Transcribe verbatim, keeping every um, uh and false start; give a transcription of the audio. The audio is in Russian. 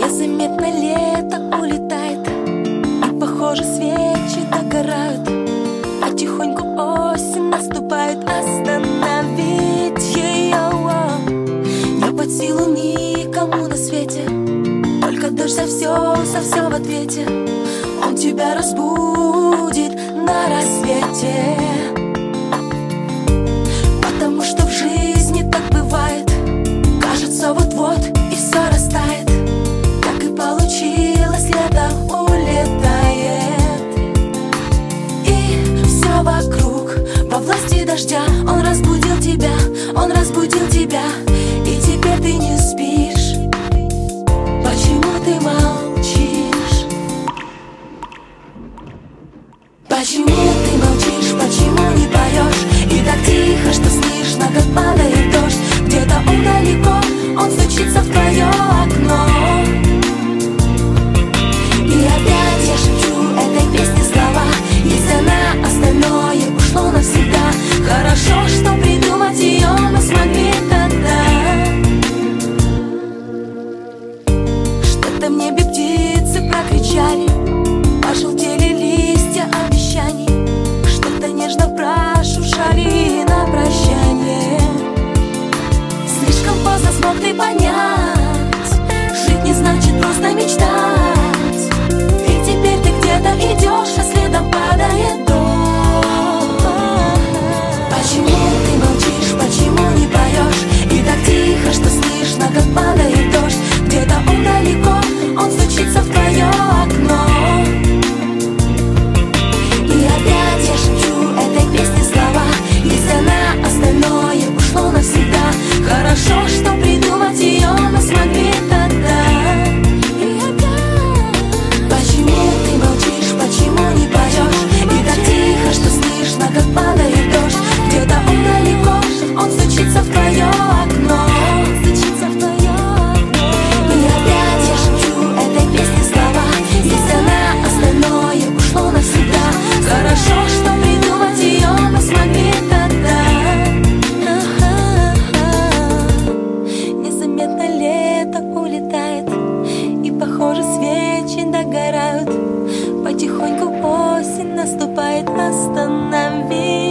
Незаметно лето улетает, и похоже свечи догорают, а тихоньку осень наступает. Остановить ее не под силу никому на свете, только дождь за все, за все в ответе. Он тебя разбудит на рассвете, потому что в жизни так бывает. Кажется, вот-вот и все растает, так и получилось, лето улетает. И все вокруг во власти дождя. Он разбудил тебя, он разбудил тебя, и теперь ты не спишь. Почему ты молчишь? Почему ты молчишь, почему не поешь? И так тихо, что слышно, как падает дождь. Где-то он далеко, он стучится в твое окно. И опять я шепчу этой песне слова. Если она остальное ушло навсегда, хорошо, что придумать ее мы смогли тогда. Что-то в небе птицы прокричали, пожелтели листья обещаний, что-то нежно прошуршали на прощание. Слишком поздно смог ты понять, жить не значит просто мечтать. И теперь ты где-то идешь, а следом падает дождь. Почему ты молчишь, почему не поешь? И так тихо, что слышно, как падает дождь. Где-то он далеко, он стучится в твое окно. И опять я шепчу этой песне слова. Если она остальное ушло навсегда, хорошо, что придумать ее мы смогли тогда. И опять. Почему ты молчишь, почему не поешь? И так тихо, что слышно, как падает дождь. Где-то он далеко, он стучится в твое окно. Стучится в твое окно. И опять я шепчу этой песне слова. Если она остальное ушло навсегда, хорошо, что придумать ее мы смогли тогда. Незаметно лето улетает, и похоже свечи догорают, потихоньку осень наступает. Останови